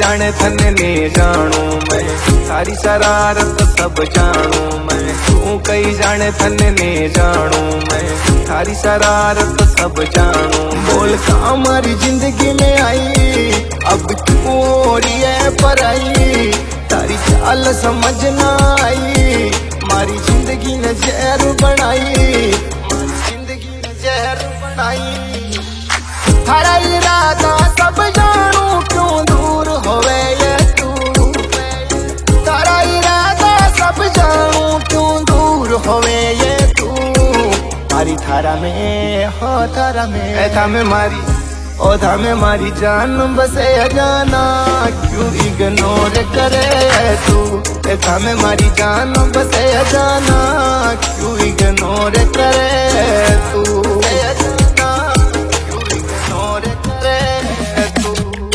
जाने थने ने जानू मैं, सारी शरारत सब जानू मैं। तू कई जाने थने ने जानू मैं, सारी शरारत सब जानू। बोल का हमारी जिंदगी में आई, अब क्यों हो रही है पराई, तारी चाल समझ ना आई, मारी जिंदगी ने जहर बनाई, मारी जिंदगी ने जहर बनाई। थारा इरादा सब जानू, क्यों दूर होवे ये तू, तारा इरादा सब जानू, क्यों दूर होवे ये तू। मारी थारा में हो थारा में, ऐसा में मारी ओ था में मारी जान बसे जाना, क्यों इग्नोर करे तू। ऐसा में मारी जान बसे जाना, क्यों इग्नोर करे तू, क्यों इग्नोर करे तू।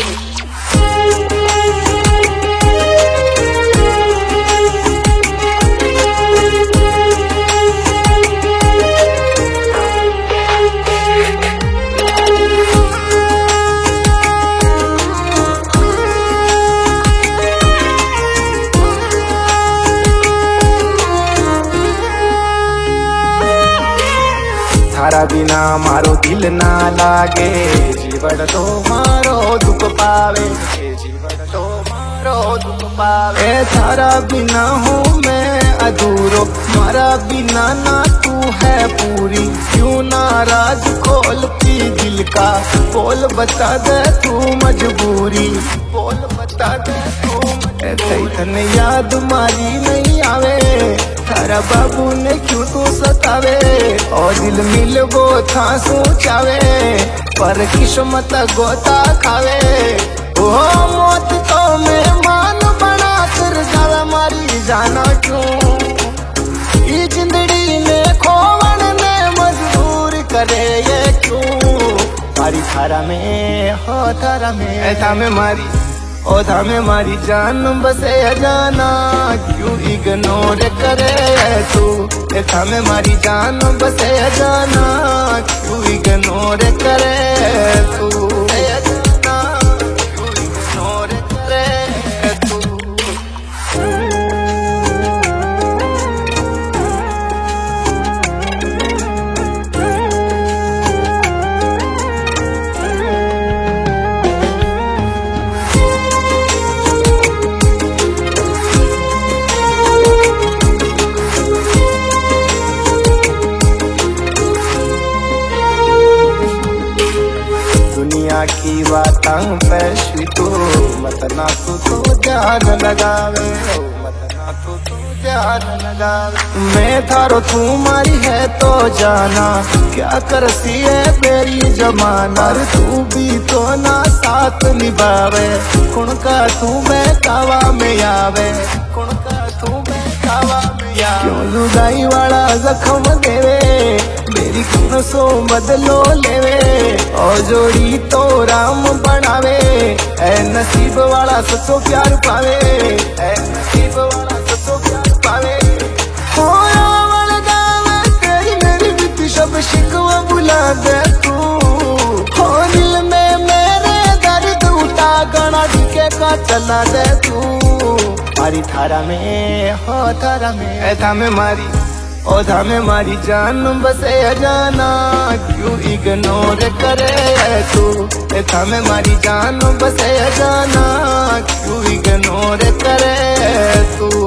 थारा बिना मारो दिल ना लागे, जीवन तो मारो दुख पावे, जीवन तो मारो दुख पावे। थारा बिना हूँ मैं अधूरो, मारा बिना ना तू है पूरी। क्यों नाराज खोलती दिल का, बोल बता दे तू मजबूरी, बोल बता दे तू मजबूरी। तने याद मारी नहीं आवे, थारा बाबू ने क्यों तू सतावे, और दिल मिल वो था सोचावे, पर किस्मत गोता खावे। ओ मौत तो मेहमान बना कर जावे, मारी जाना क्यों, ये जिंदड़ी ने खोवन ने मजबूर करे ये क्यों। मारी थारा में हो थारा में, ऐसा में मारी ओ था में मारी जान बसे जाना, क्यों इग्नोर करे तू। ऐसा में मारी जान बसे जाना, क्यों इग्नोर करे तू, क्यों इग्नोर करे तू। की बातां पे तू मत ना तू ध्यान लगावे, मत ना तू ध्यान लगावे। मैं थारो तू मारी है तो जाना, क्या करती है मेरी जमाना। तू भी तो ना साथ निभावे, कुण का तू मैं कावा में आवे, कुण का तू मैं कावा में आवे। क्यों लुगाई वाला जख्म देवे, मेरी कुण सो बदलो लेवे, और जोड़ी तो राम बनावे। ऐ नसीब वाला सच्चो प्यार पावे, ऐ नसीब वाला सच्चो प्यार पावे। हो रावण गावे तेरी मेरी बीती सब शिकवा बुला दे तू, हो दिल में मेरे दर्द उठा गणा दिखे का चला दे तू। मारी थारा में हो थारा में, ऐसा में मारी ओ था में मारी जान बसे जाना, क्यों इग्नोर करे तू। ऐसा में मारी जान बसे जाना, क्यों इग्नोर करे तू।